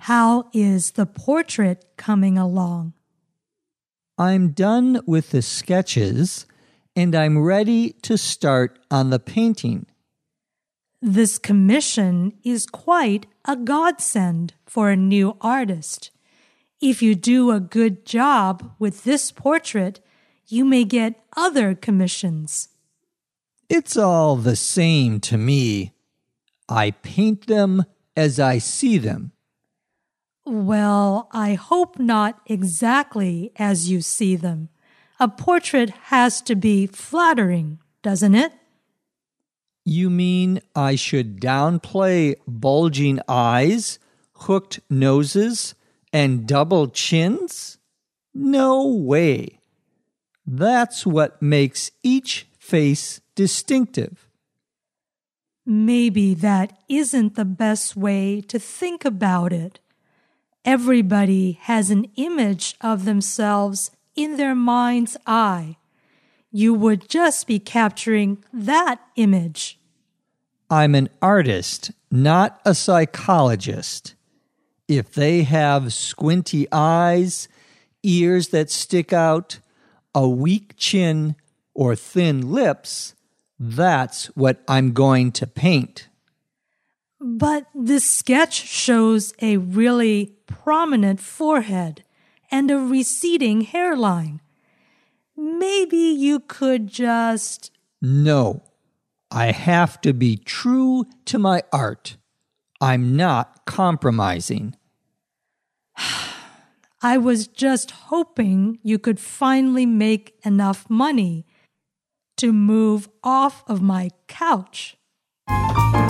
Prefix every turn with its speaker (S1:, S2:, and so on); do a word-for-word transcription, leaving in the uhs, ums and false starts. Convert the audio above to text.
S1: How is the portrait coming along?
S2: I'm done with the sketches, and I'm ready to start on the painting.
S1: This commission is quite a godsend for a new artist. If you do a good job with this portrait, you may get other commissions.
S2: It's all the same to me. I paint them as I see them.
S1: Well, I hope not exactly as you see them. A portrait has to be flattering, doesn't it?
S2: You mean I should downplay bulging eyes, hooked noses, and double chins? No way. That's what makes each face distinctive.
S1: Maybe that isn't the best way to think about it. Everybody has an image of themselves in their mind's eye. You would just be capturing that image.
S2: I'm an artist, not a psychologist. If they have squinty eyes, ears that stick out, a weak chin, or thin lips, that's what I'm going to paint.
S1: But this sketch shows a really prominent forehead and a receding hairline. Maybe you could just...
S2: No, I have to be true to my art. I'm not compromising.
S1: I was just hoping you could finally make enough money to move off of my couch.